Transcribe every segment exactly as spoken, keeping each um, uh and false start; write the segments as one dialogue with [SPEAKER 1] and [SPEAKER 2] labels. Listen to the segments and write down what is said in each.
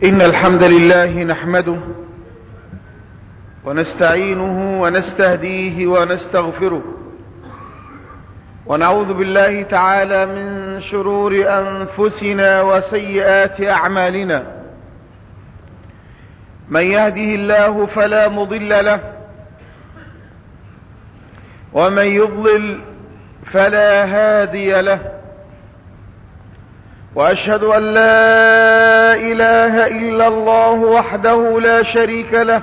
[SPEAKER 1] إن الحمد لله نحمده ونستعينه ونستهديه ونستغفره، ونعوذ بالله تعالى من شرور أنفسنا وسيئات أعمالنا. من يهده الله فلا مضل له، ومن يضلل فلا هادي له. وأشهد أن لا إله إلا الله وحده لا شريك له،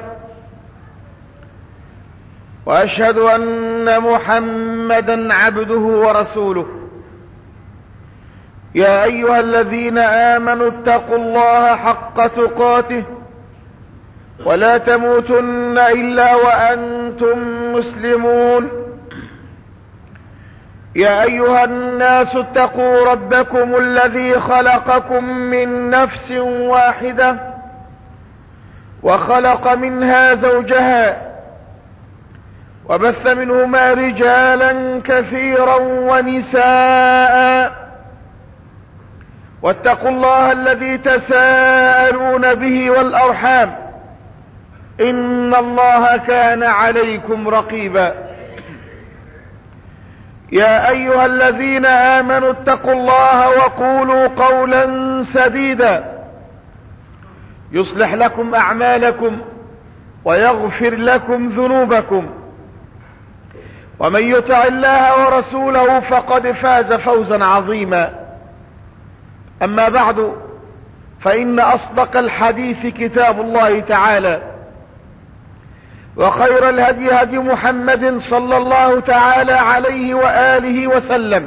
[SPEAKER 1] وأشهد أن محمدا عبده ورسوله. يا أيها الذين آمنوا اتقوا الله حق تقاته ولا تموتن إلا وأنتم مسلمون. يا أيها الناس اتقوا ربكم الذي خلقكم من نفس واحدة وخلق منها زوجها وبث منهما رجالا كثيرا ونساء، واتقوا الله الذي تساءلون به والأرحام، إن الله كان عليكم رقيبا. يا أيها الذين آمنوا اتقوا الله وقولوا قولا سديدا يصلح لكم أعمالكم ويغفر لكم ذنوبكم، ومن يطع الله ورسوله فقد فاز فوزا عظيما. أما بعد، فإن أصدق الحديث كتاب الله تعالى، وخير الهدي هدي محمد صلى الله تعالى عليه وآله وسلم،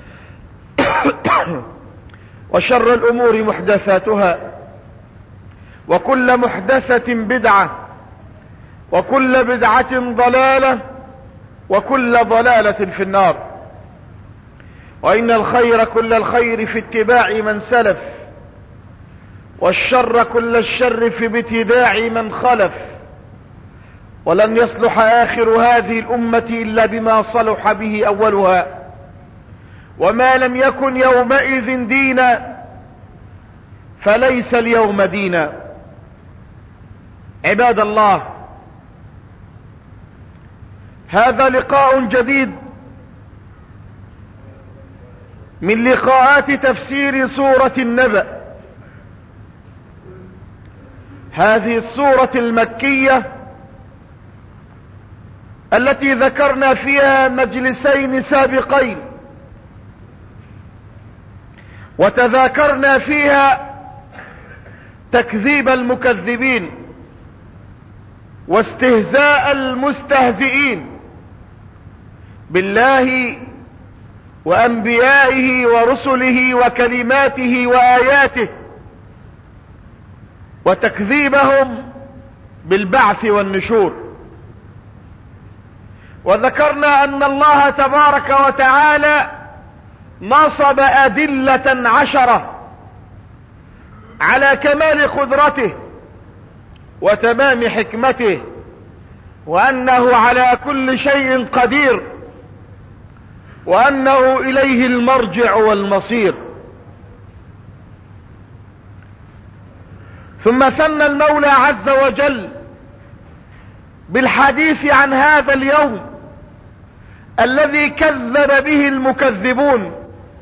[SPEAKER 1] وشر الأمور محدثاتها، وكل محدثة بدعة، وكل بدعة ضلالة، وكل ضلالة في النار. وإن الخير كل الخير في اتباع من سلف، والشر كل الشر في ابتداع من خلف. ولن يصلح آخر هذه الأمة إلا بما صلح به أولها، وما لم يكن يومئذ دينا فليس اليوم دينا. عباد الله، هذا لقاء جديد من لقاءات تفسير سورة النبأ، هذه السورة المكية التي ذكرنا فيها مجلسين سابقين، وتذاكرنا فيها تكذيب المكذبين واستهزاء المستهزئين بالله وأنبيائه ورسله وكلماته وآياته، وتكذيبهم بالبعث والنشور. وذكرنا أن الله تبارك وتعالى نصب أدلة عشرة على كمال قدرته وتمام حكمته، وأنه على كل شيء قدير، وأنه إليه المرجع والمصير. ثم ثنى المولى عز وجل بالحديث عن هذا اليوم الذي كذب به المكذبون،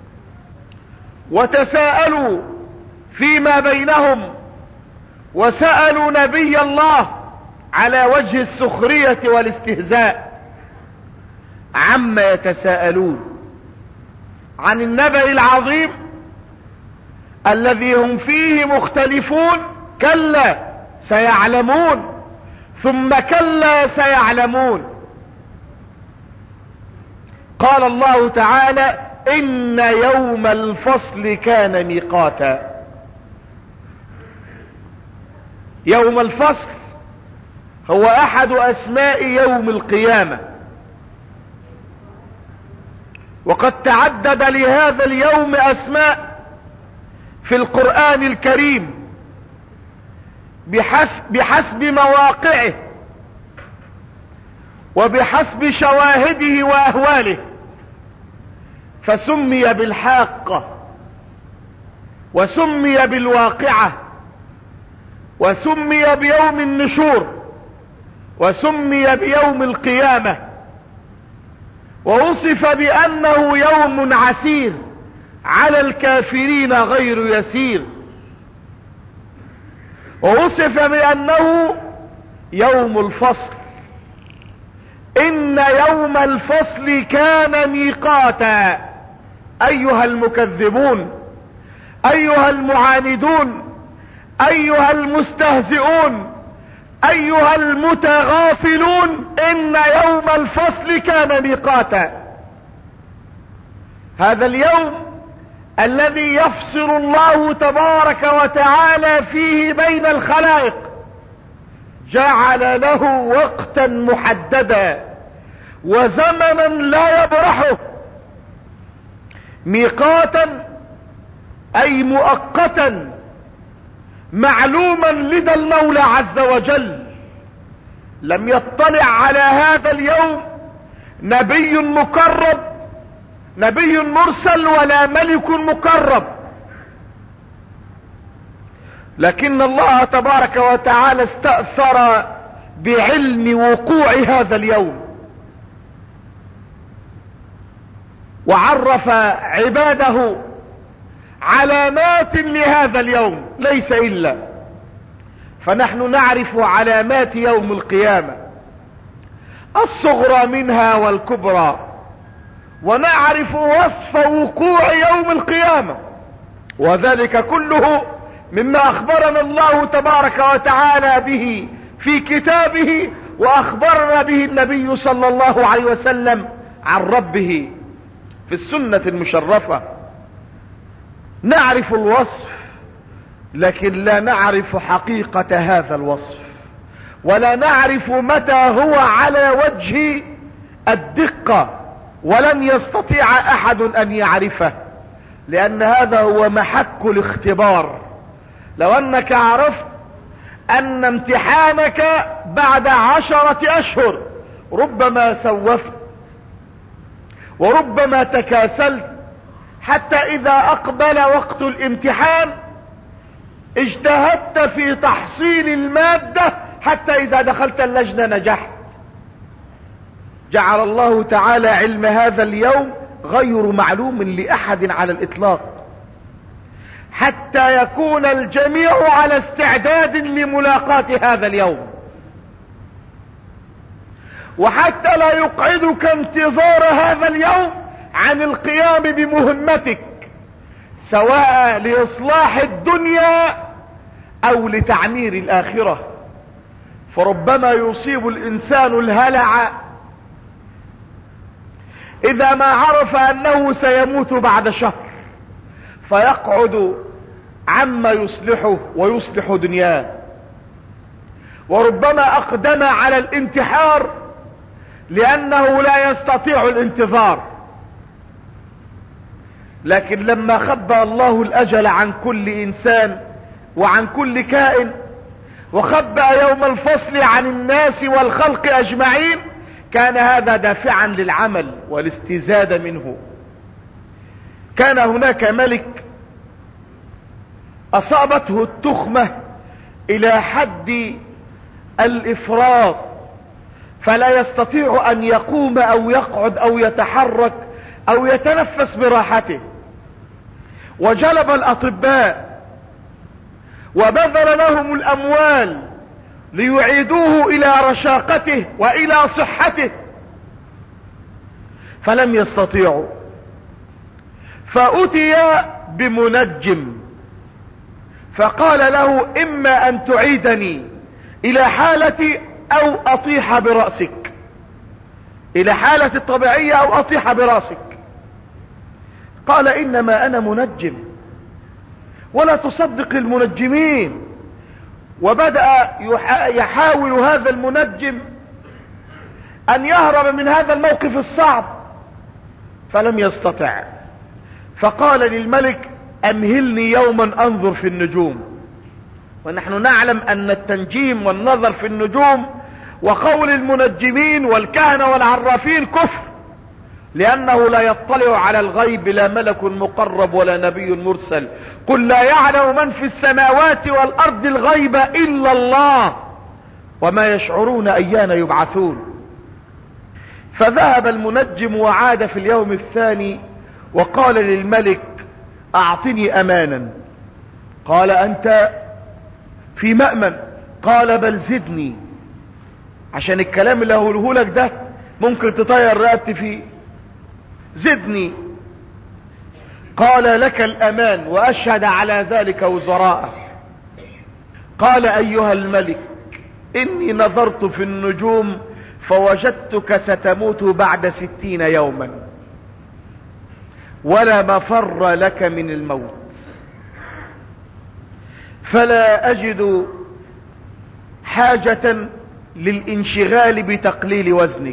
[SPEAKER 1] وتساءلوا فيما بينهم وسألوا نبي الله على وجه السخرية والاستهزاء عما يتساءلون عن النبأ العظيم الذي هم فيه مختلفون. كلا سيعلمون، ثم كلا سيعلمون. قال الله تعالى: إن يوم الفصل كان ميقاتا. يوم الفصل هو أحد أسماء يوم القيامة، وقد تعدد لهذا اليوم أسماء في القرآن الكريم بحسب, بحسب مواقعه وبحسب شواهده وأهواله، فسمي بالحاقة وسمي بالواقعة وسمي بيوم النشور، وسمي بيوم القيامة، ووصف بأنه يوم عسير على الكافرين غير يسير، ووصف بأنه يوم الفصل. إن يوم الفصل كان ميقاتا. أيها المكذبون، أيها المعاندون، أيها المستهزئون، أيها المتغافلون، إن يوم الفصل كان ميقاتا. هذا اليوم الذي يفصل الله تبارك وتعالى فيه بين الخلائق جعل له وقتا محددا وزمنا لا يبرحه. ميقاتا أي مؤقتا معلوما لدى المولى عز وجل. لم يطلع على هذا اليوم نبي مقرب، نبي مرسل، ولا ملك مقرب، لكن الله تبارك وتعالى استأثر بعلم وقوع هذا اليوم، وعرف عباده علامات لهذا اليوم ليس إلا. فنحن نعرف علامات يوم القيامة الصغرى منها والكبرى، ونعرف وصف وقوع يوم القيامة، وذلك كله مما أخبرنا الله تبارك وتعالى به في كتابه، وأخبرنا به النبي صلى الله عليه وسلم عن ربه في السنة المشرفة. نعرف الوصف لكن لا نعرف حقيقة هذا الوصف، ولا نعرف متى هو على وجه الدقة، ولن يستطيع أحد أن يعرفه، لأن هذا هو محك الاختبار. لو أنك عرفت أن امتحانك بعد عشرة أشهر ربما سوفت وربما تكاسلت، حتى إذا أقبل وقت الامتحان اجتهدت في تحصيل المادة، حتى إذا دخلت اللجنة نجحت. جعل الله تعالى علم هذا اليوم غير معلوم لأحد على الإطلاق، حتى يكون الجميع على استعداد لملاقاة هذا اليوم، وحتى لا يقعدك انتظار هذا اليوم عن القيام بمهمتك، سواء لإصلاح الدنيا أو لتعمير الآخرة. فربما يصيب الإنسان الهلع إذا ما عرف أنه سيموت بعد شهر، فيقعد عما يصلحه ويصلح دنياه، وربما أقدم على الانتحار لأنه لا يستطيع الانتظار. لكن لما خبأ الله الأجل عن كل إنسان وعن كل كائن، وخبأ يوم الفصل عن الناس والخلق أجمعين، كان هذا دافعا للعمل والاستزادة منه. كان هناك ملك أصابته التخمة إلى حد الإفراط، فلا يستطيع أن يقوم أو يقعد أو يتحرك أو يتنفس براحته، وجلب الأطباء وبذل لهم الأموال ليعيدوه إلى رشاقته وإلى صحته، فلم يستطيعوا. فأتي بمنجم فقال له: إما أن تعيدني إلى حالتي أو أطيح برأسك، إلى حالة الطبيعية أو أطيح برأسك. قال: إنما أنا منجم. ولا تصدق المنجمين. وبدأ يحاول هذا المنجم أن يهرب من هذا الموقف الصعب، فلم يستطع. فقال للملك: أمهلني يوما أنظر في النجوم. ونحن نعلم أن التنجيم والنظر في النجوم وقول المنجمين والكهنة والعرافين كفر، لأنه لا يطلع على الغيب لا ملك مقرب ولا نبي مرسل. قل لا يعلم من في السماوات والأرض الغيب إلا الله وما يشعرون أيان يبعثون. فذهب المنجم وعاد في اليوم الثاني وقال للملك أعطني أمانا. قال أنت في مأمن. قال بل زدني، عشان الكلام اللي هقوله لك ده ممكن تطير رقبتي فيه، زدني. قال لك الأمان وأشهد على ذلك وزراءه. قال أيها الملك إني نظرت في النجوم فوجدتك ستموت بعد ستين يوما ولا مفر لك من الموت، فلا أجد حاجة للانشغال بتقليل وزنك.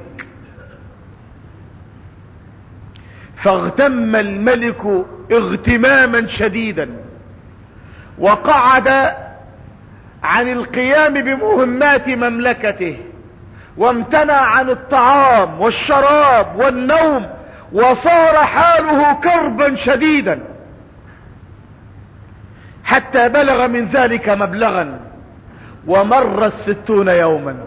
[SPEAKER 1] فاغتم الملك اغتماما شديدا وقعد عن القيام بمهمات مملكته وامتنع عن الطعام والشراب والنوم، وصار حاله كربا شديدا حتى بلغ من ذلك مبلغا ومر الستون يوما.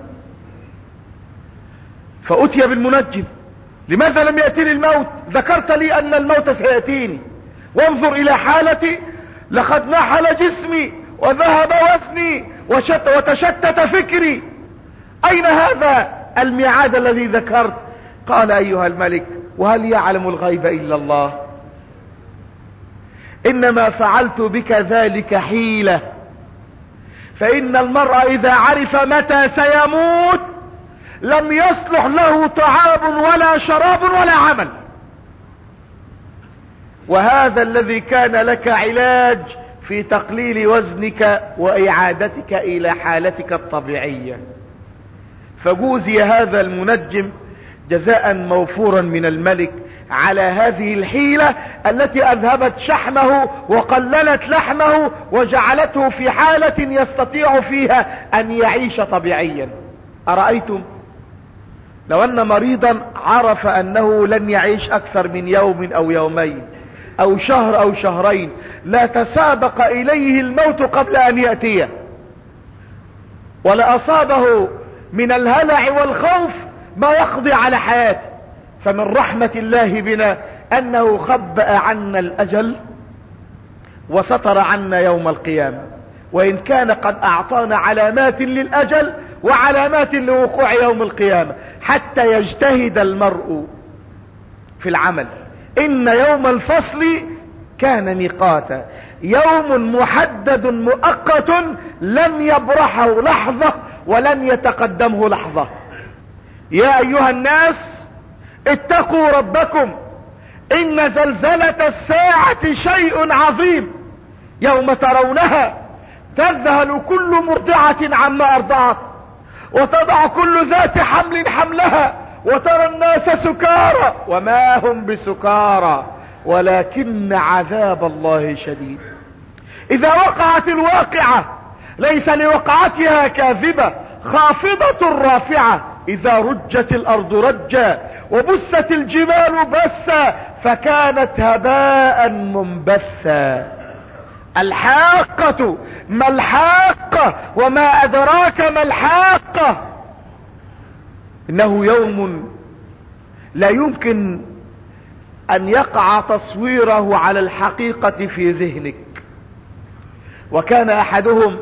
[SPEAKER 1] فأتي بالمنجم. لماذا لم يأتيني الموت؟ ذكرت لي أن الموت سيأتيني، وانظر إلى حالتي، لقد نحل جسمي وذهب وزني وشت وتشتت فكري، أين هذا الميعاد الذي ذكرت؟ قال أيها الملك وهل يعلم الغيب إلا الله؟ إنما فعلت بك ذلك حيلة، فإن المرء إذا عرف متى سيموت لم يصلح له طعام ولا شراب ولا عمل. وهذا الذي كان لك علاج في تقليل وزنك وإعادتك إلى حالتك الطبيعية. فجوزي هذا المنجم جزاء موفورا من الملك على هذه الحيلة التي أذهبت شحمه وقللت لحمه وجعلته في حالة يستطيع فيها أن يعيش طبيعيا. أرأيتم لو أن مريضا عرف أنه لن يعيش أكثر من يوم أو يومين أو شهر أو شهرين، لا تسابق إليه الموت قبل أن يأتيه، ولأصابه من الهلع والخوف ما يقضي على حياته. فمن رحمة الله بنا أنه خبأ عنا الأجل وستر عنا يوم القيامة، وإن كان قد أعطانا علامات للأجل وعلامات لوقوع يوم القيامة حتى يجتهد المرء في العمل. إن يوم الفصل كان ميقاتا، يوم محدد مؤقت لن يبرحه لحظة ولن يتقدمه لحظة. يا أيها الناس اتقوا ربكم، إن زلزلة الساعة شيء عظيم، يوم ترونها تذهل كل مرضعة عما أرضعت وتضع كل ذات حمل حملها وترى الناس سكارى وما هم بسكارى ولكن عذاب الله شديد. إذا وقعت الواقعة ليس لوقعتها كاذبة خافضة رافعة، إذا رجت الأرض رجا وبست الجبال بسا فكانت هباء منبثا. الحاقة ما الحاقة وما أدراك ما الحاقة. إنه يوم لا يمكن أن يقع تصويره على الحقيقة في ذهنك. وكان أحدهم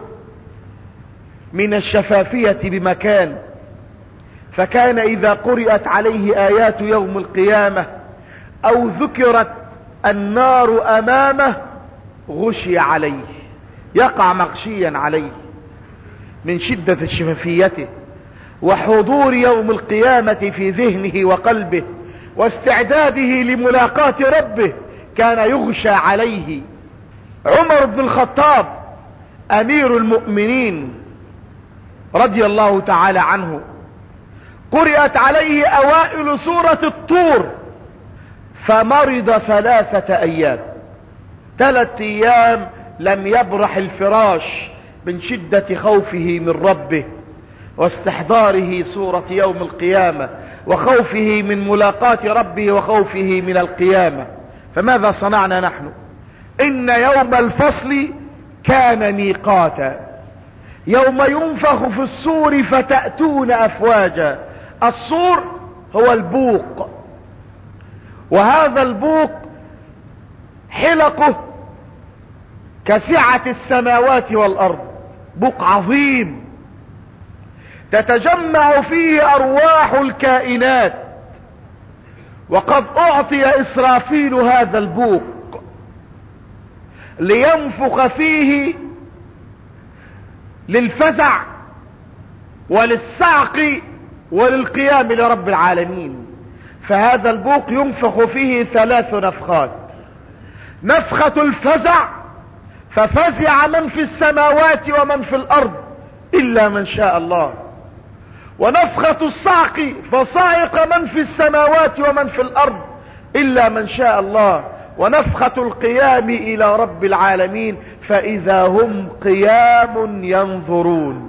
[SPEAKER 1] من الشفافية بمكان، فكان إذا قرأت عليه آيات يوم القيامة أو ذكرت النار أمامه غشي عليه، يقع مغشيا عليه من شدة شفافيته وحضور يوم القيامة في ذهنه وقلبه واستعداده لملاقاة ربه، كان يغشى عليه. عمر بن الخطاب أمير المؤمنين رضي الله تعالى عنه قرأت عليه أوائل سورة الطور فمرض ثلاثة أيام، ثلاثة أيام لم يبرح الفراش من شدة خوفه من ربه واستحضاره سورة يوم القيامة وخوفه من ملاقاة ربه وخوفه من القيامة. فماذا صنعنا نحن؟ إن يوم الفصل كان ميقاتا، يوم ينفخ في الصور فتأتون أفواجا. الصور هو البوق، وهذا البوق حلقه كسعة السماوات والأرض، بوق عظيم تتجمع فيه أرواح الكائنات. وقد أعطي إسرافيل هذا البوق لينفخ فيه للفزع وللصعق وللقيام لرب العالمين. فهذا البوق ينفخ فيه ثلاث نفخات: نفخة الفزع ففزع من في السماوات ومن في الأرض إلا من شاء الله، ونفخة الصعق فصائق من في السماوات ومن في الأرض إلا من شاء الله، ونفخة القيام إلى رب العالمين فإذا هم قيام ينظرون.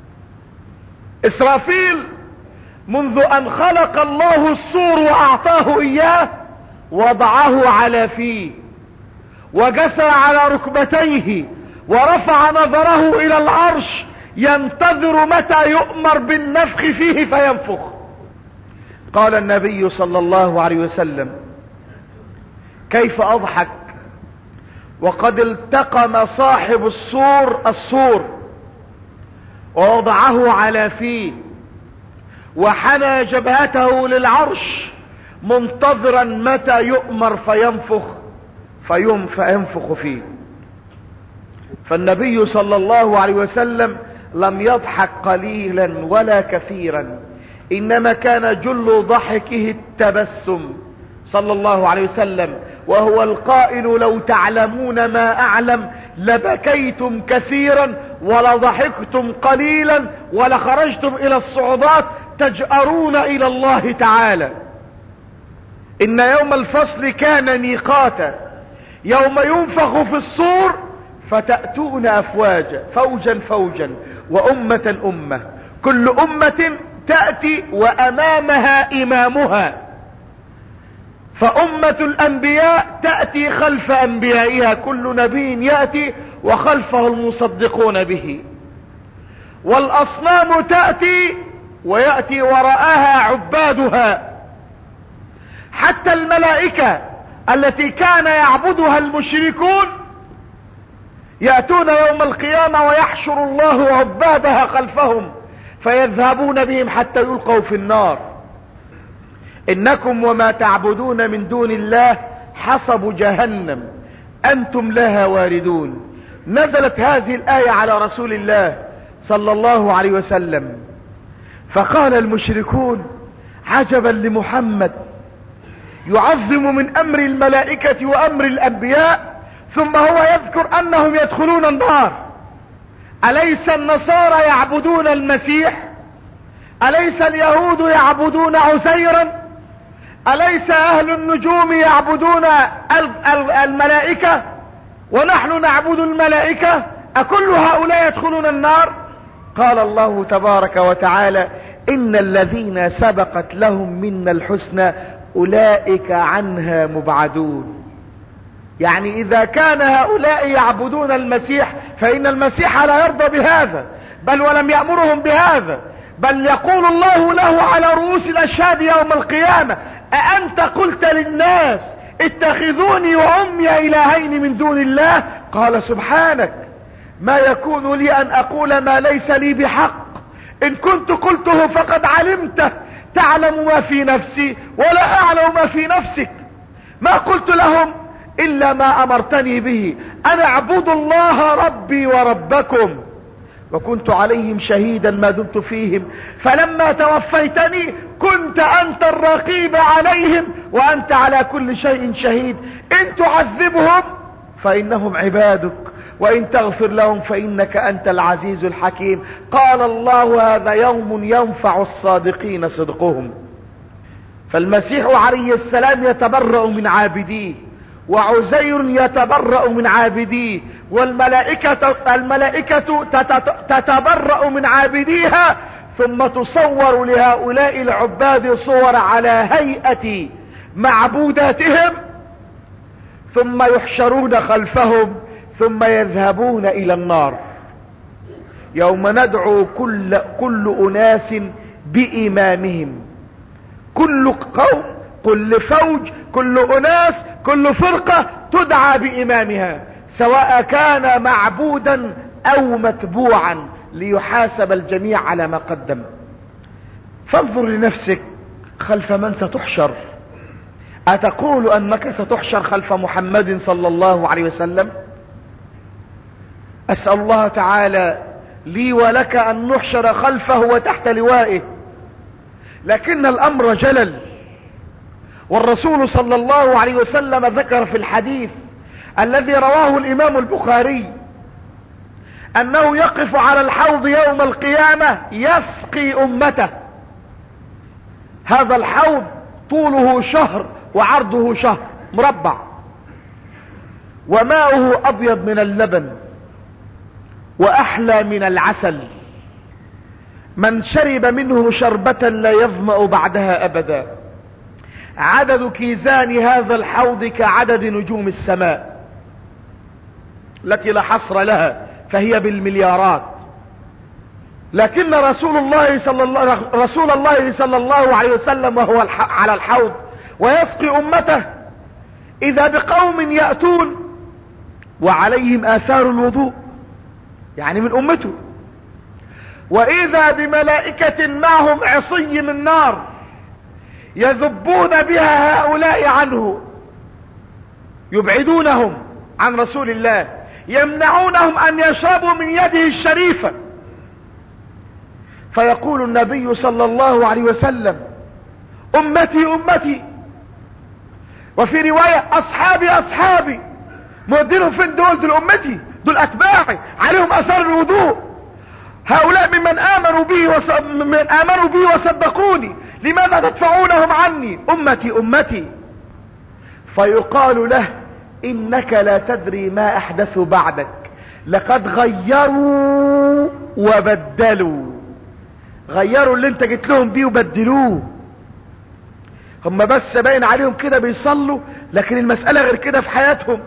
[SPEAKER 1] إسرافيل منذ أن خلق الله الصور وأعطاه إياه وضعه على فيه وجثى على ركبتيه ورفع نظره إلى العرش ينتظر متى يؤمر بالنفخ فيه فينفخ. قال النبي صلى الله عليه وسلم: كيف أضحك وقد التقم صاحب الصور الصور ووضعه على فيه وحنى جبهته للعرش منتظرا متى يؤمر فينفخ فينفخ فيه. فالنبي صلى الله عليه وسلم لم يضحك قليلا ولا كثيرا، إنما كان جل ضحكه التبسم صلى الله عليه وسلم، وهو القائل: لو تعلمون ما أعلم لبكيتم كثيرا ولضحكتم قليلا ولخرجتم إلى الصعودات تجأرون إلى الله تعالى. إن يوم الفصل كان ميقاتا، يوم ينفخ في الصور فتأتون أفواجا، فوجا فوجا وأمة أمة، كل أمة تأتي وأمامها إمامها. فأمة الأنبياء تأتي خلف أنبيائها، كل نبي يأتي وخلفه المصدقون به. والأصنام تأتي ويأتي وراءها عبادها. حتى الملائكة التي كان يعبدها المشركون يأتون يوم القيامة ويحشر الله عبادها خلفهم فيذهبون بهم حتى يلقوا في النار. إنكم وما تعبدون من دون الله حصب جهنم أنتم لها واردون. نزلت هذه الآية على رسول الله صلى الله عليه وسلم، فقال المشركون: عجبا لمحمد، يعظم من أمر الملائكة وأمر الأنبياء ثم هو يذكر أنهم يدخلون النار. أليس النصارى يعبدون المسيح؟ أليس اليهود يعبدون عزيرا؟ أليس أهل النجوم يعبدون الملائكة ونحن نعبد الملائكة؟ أكل هؤلاء يدخلون النار؟ قال الله تبارك وتعالى: إن الذين سبقت لهم منا الحسنى أولئك عنها مبعدون. يعني إذا كان هؤلاء يعبدون المسيح فإن المسيح لا يرضى بهذا، بل ولم يأمرهم بهذا، بل يقول الله له على رؤوس الأشهاد يوم القيامة: أأنت قلت للناس اتخذوني وأمي إلهين من دون الله؟ قال: سبحانك، ما يكون لي أن أقول ما ليس لي بحق، إن كنت قلته فقد علمته، تعلم ما في نفسي ولا أعلم ما في نفسك. ما قلت لهم إلا ما أمرتني به، أنا أعبد الله ربي وربكم، وكنت عليهم شهيدا ما دمت فيهم، فلما توفيتني كنت أنت الرقيب عليهم وأنت على كل شيء شهيد. إن تعذبهم فإنهم عبادك وإن تغفر لهم فإنك أنت العزيز الحكيم. قال الله: هذا يوم ينفع الصادقين صدقهم. فالمسيح عليه السلام يتبرأ من عابديه، وعزير يتبرأ من عابديه، والملائكة الملائكة تتبرأ من عابديها، ثم تصور لهؤلاء العباد صور على هيئة معبوداتهم، ثم يحشرون خلفهم ثم يذهبون الى النار. يوم ندعو كل, كل اناس بامامهم، كل قوم، كل فوج، كل اناس، كل فرقة تدعى بامامها، سواء كان معبودا او متبوعا، ليحاسب الجميع على ما قدم. فانظر لنفسك خلف من ستحشر. اتقول انك ستحشر خلف محمد صلى الله عليه وسلم؟ اسأل الله تعالى لي ولك ان نحشر خلفه وتحت لوائه، لكن الامر جلل. والرسول صلى الله عليه وسلم ذكر في الحديث الذي رواه الامام البخاري انه يقف على الحوض يوم القيامة يسقي امته. هذا الحوض طوله شهر وعرضه شهر مربع، وماؤه ابيض من اللبن واحلى من العسل، من شرب منه شربة لا يظمأ بعدها ابدا. عدد كيزان هذا الحوض كعدد نجوم السماء التي لا حصر لها، فهي بالمليارات. لكن رسول الله صلى الله رسول الله صلى الله عليه وسلم وهو على الحوض ويسقي امته، اذا بقوم يأتون وعليهم اثار الوضوء، يعني من امته، واذا بملائكة معهم عصي من نار يذبون بها هؤلاء عنه، يبعدونهم عن رسول الله، يمنعونهم ان يشربوا من يده الشريفة. فيقول النبي صلى الله عليه وسلم امتي امتي، وفي رواية اصحابي اصحابي. مودينهم فين دول؟ دول امتي، دول اتباعي، عليهم اثار الوضوء، هؤلاء ممن امنوا بي وص... من امنوا بي وصدقوني، لماذا تدفعونهم عني؟ امتي امتي. فيقال له انك لا تدري ما احدثوا بعدك، لقد غيروا وبدلوا. غيروا اللي انت جيت لهم بيه وبدلوه. هم بس باين عليهم كده بيصلوا، لكن المسألة غير كده في حياتهم.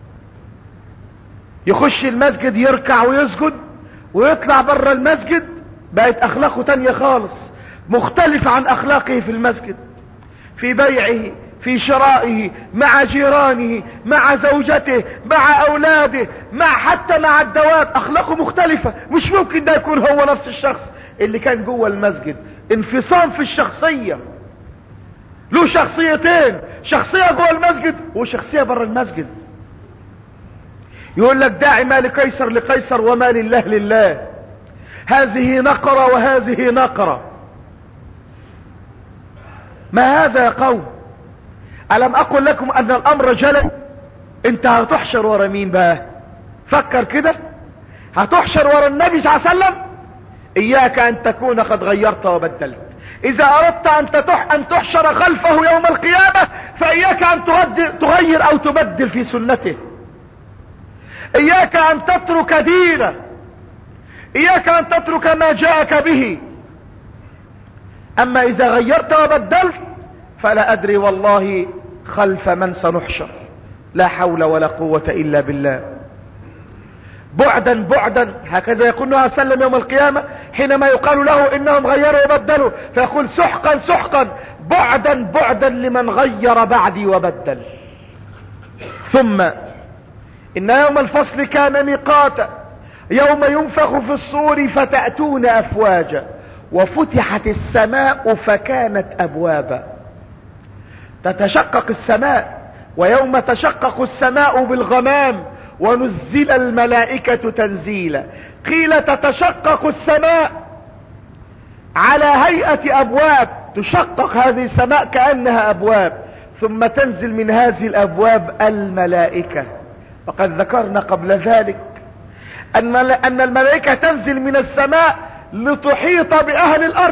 [SPEAKER 1] يخش المسجد يركع ويسجد ويطلع بره المسجد بقت اخلاقه تانية خالص، مختلفة عن اخلاقه في المسجد، في بيعه، في شرائه، مع جيرانه، مع زوجته، مع اولاده، مع حتى مع الدواب. اخلاقه مختلفة. مش ممكن ده يكون هو نفس الشخص اللي كان جوه المسجد. انفصام في الشخصية، له شخصيتين، شخصية جوه المسجد وشخصية بره المسجد. يقول لك داعي ما لقيصر لقيصر وما لله لله، هذه نقرة وهذه نقرة. ما هذا يا قوم؟ ألم أقل لكم أن الأمر جلل؟ انت هتحشر ورا مين بقى؟ فكر كده، هتحشر ورا النبي صلى الله عليه وسلم. إياك أن تكون قد غيرت وبدلت. إذا أردت أن, تتح أن تحشر خلفه يوم القيامة فإياك أن تغير أو تبدل في سنته. إياك أن تترك دينه، إياك أن تترك ما جاءك به. أما إذا غيرت وبدلت فلا أدري والله خلف من سنحشر. لا حول ولا قوة إلا بالله. بعدا بعدا، هكذا يقول النبي صلى الله عليه وسلم يوم القيامة حينما يقال له إنهم غيروا وبدلوا، فيقول سحقا سحقا، بعدا بعدا لمن غير بعدي وبدل. ثم إن يوم الفصل كان ميقاتا، يوم ينفخ في الصور فتأتون أفواجا، وفتحت السماء فكانت أبوابا. تتشقق السماء، ويوم تشقق السماء بالغمام ونزل الملائكة تنزيلا. قيل تتشقق السماء على هيئة أبواب، تشقق هذه السماء كأنها أبواب، ثم تنزل من هذه الأبواب الملائكة. وقد ذكرنا قبل ذلك أن أن الملائكة تنزل من السماء لتحيط بأهل الأرض.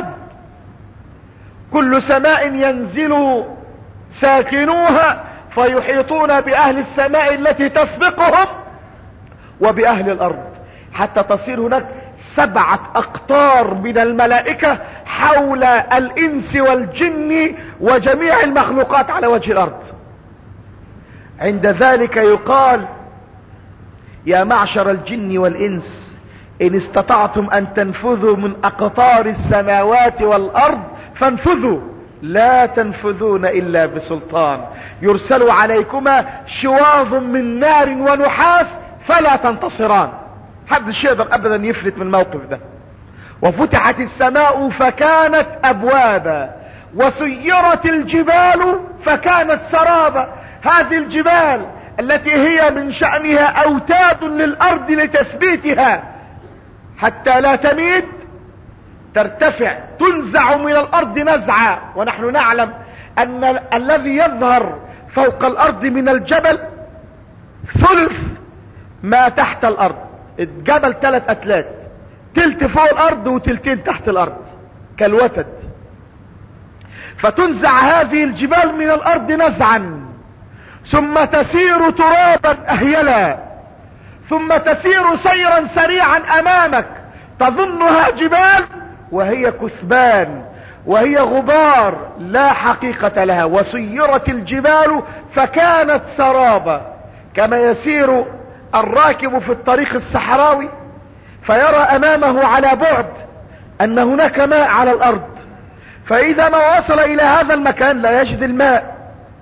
[SPEAKER 1] كل سماء ينزل ساكنوها فيحيطون بأهل السماء التي تسبقهم وبأهل الأرض، حتى تصير هناك سبعة اقطار من الملائكة حول الانس والجن وجميع المخلوقات على وجه الارض. عند ذلك يقال: يا معشر الجن والانس ان استطعتم ان تنفذوا من اقطار السماوات والارض فانفذوا، لا تنفذون الا بسلطان، يرسل عليكما شواظ من نار ونحاس فلا تنتصران. محدش يقدر ابدا يفلت من الموقف ده. وفتحت السماء فكانت ابوابا وسيرت الجبال فكانت سرابا. هذه الجبال التي هي من شأنها اوتاد للارض لتثبيتها حتى لا تميد، ترتفع، تنزع من الارض نزعا. ونحن نعلم ان الذي يظهر فوق الارض من الجبل ثلث ما تحت الارض. الجبل ثلاث اتلات، تلت فوق الارض وتلتين تحت الارض كالوتد. فتنزع هذه الجبال من الارض نزعا، ثم تسير ترابا اهيلا، ثم تسير سيرا سريعا امامك تظنها جبال وهي كثبان وهي غبار لا حقيقة لها. وسيرت الجبال فكانت سرابا، كما يسير الراكب في الطريق الصحراوي فيرى امامه على بعد ان هناك ماء على الارض، فاذا ما وصل الى هذا المكان لا يجد الماء،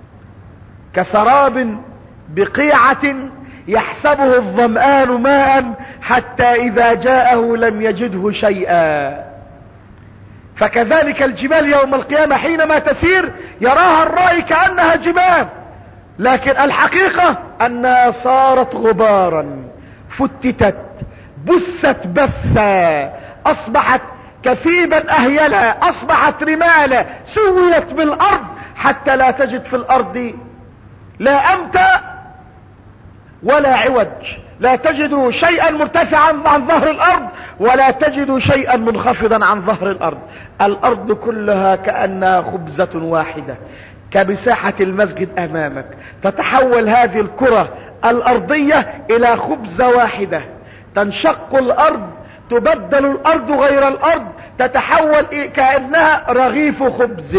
[SPEAKER 1] كسراب بقيعة يحسبه الظمآن ماء حتى اذا جاءه لم يجده شيئا. فكذلك الجبال يوم القيامة حينما تسير يراها الرائي كأنها جبال، لكن الحقيقة انها صارت غبارا، فتتت، بست بسا، اصبحت كثيبا اهيلا، اصبحت رمالا، سويت بالارض حتى لا تجد في الارض لا امتى ولا عوج، لا تجد شيئا مرتفعا عن ظهر الارض ولا تجد شيئا منخفضا عن ظهر الارض. الارض كلها كأنها خبزة واحدة كمساحة المسجد امامك. تتحول هذه الكرة الارضية الى خبزة واحدة، تنشق الارض، تبدل الارض غير الارض، تتحول كأنها رغيف خبز،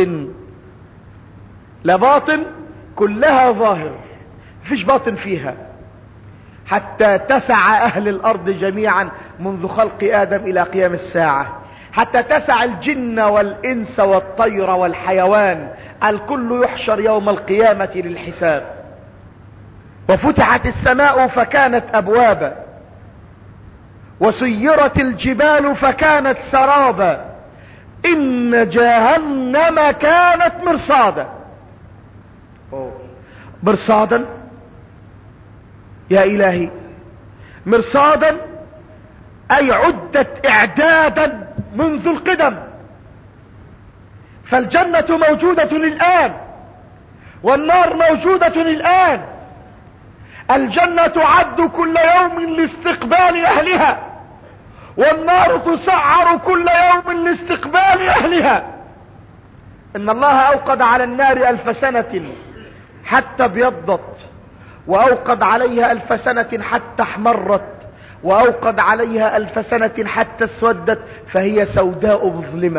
[SPEAKER 1] لا باطن، كلها ظاهر، مفيش باطن فيها، حتى تسع اهل الارض جميعا منذ خلق ادم الى قيام الساعة، حتى تسع الجن والانس والطير والحيوان، الكل يحشر يوم القيامة للحساب. وفتحت السماء فكانت ابوابا وسيرت الجبال فكانت سرابا، ان جهنم كانت مرصادا. مرصادا يا الهي، مرصادا اي عدت اعدادا منذ القدم. فالجنة موجودة الان والنار موجودة الان. الجنة تعد كل يوم لاستقبال اهلها، والنار تسعر كل يوم لاستقبال اهلها. ان الله اوقد على النار الف سنة حتى ابيضت، واوقد عليها الف سنة حتى احمرت، واوقد عليها الف سنة حتى اسودت، فهي سوداء مظلمة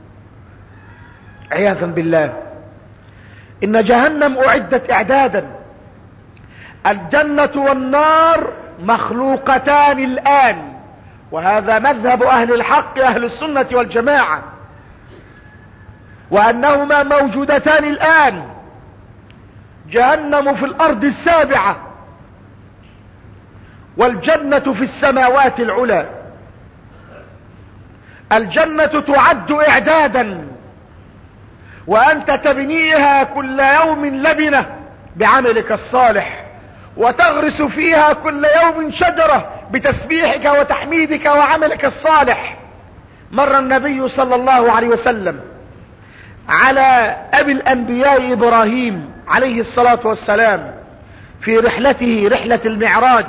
[SPEAKER 1] عياذا بالله. ان جهنم اعدت اعدادا. الجنة والنار مخلوقتان الان، وهذا مذهب اهل الحق اهل السنة والجماعة، وانهما موجودتان الان. جهنم في الارض السابعة والجنة في السماوات العلى. الجنة تعد اعدادا وانت تبنيها كل يوم لبنة بعملك الصالح، وتغرس فيها كل يوم شجرة بتسبيحك وتحميدك وعملك الصالح. مر النبي صلى الله عليه وسلم على ابي الانبياء ابراهيم عليه الصلاة والسلام في رحلته رحلة المعراج،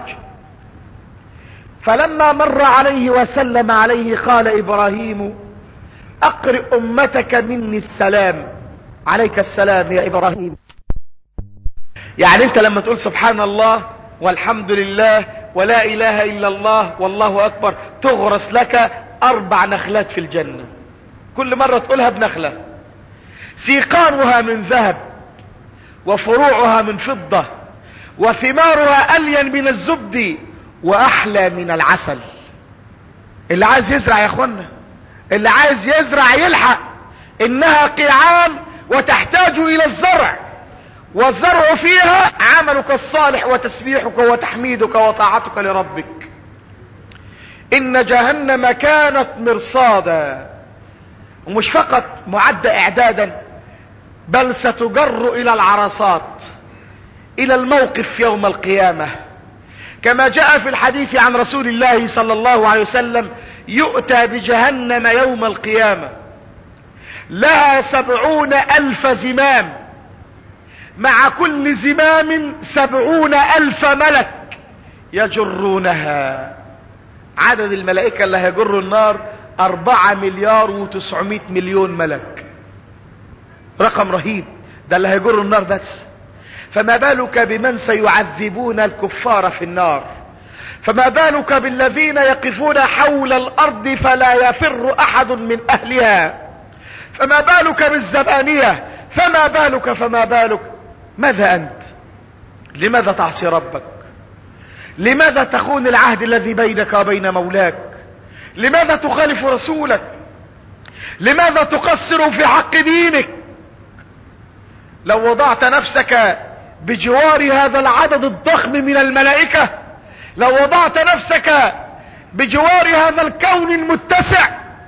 [SPEAKER 1] فلما مر عليه وسلم عليه قال ابراهيم اقرئ امتك مني السلام. عليك السلام يا ابراهيم. يعني انت لما تقول سبحان الله والحمد لله ولا اله الا الله والله اكبر تغرس لك اربع نخلات في الجنة، كل مرة تقولها بنخلة، سيقانها من ذهب وفروعها من فضة وثمارها الين من الزبد واحلى من العسل. اللي عايز يزرع يا اخوانا، اللي عايز يزرع يلحق، انها قيعان وتحتاج الى الزرع، والزرع فيها عملك الصالح وتسبيحك وتحميدك وطاعتك لربك. ان جهنم كانت مرصادا، ومش فقط معدة اعدادا، بل ستجر الى العرصات، الى الموقف يوم القيامة، كما جاء في الحديث عن رسول الله صلى الله عليه وسلم: يؤتى بجهنم يوم القيامة لها سبعون الف زمام، مع كل زمام سبعون الف ملك يجرونها. عدد الملائكة اللي هيجروا النار اربعة مليار وتسعمائة مليون ملك، رقم رهيب، ده اللي هيجروا النار بس. فما بالك بمن سيعذبون الكفار في النار، فما بالك بالذين يقفون حول الارض فلا يفر احد من اهلها، فما بالك بالزبانية، فما بالك فما بالك. ماذا انت؟ لماذا تعصي ربك؟ لماذا تخون العهد الذي بينك وبين مولاك؟ لماذا تخالف رسولك؟ لماذا تقصر في حق دينك؟ لو وضعت نفسك بجوار هذا العدد الضخم من الملائكة، لو وضعت نفسك بجوار هذا الكون المتسع،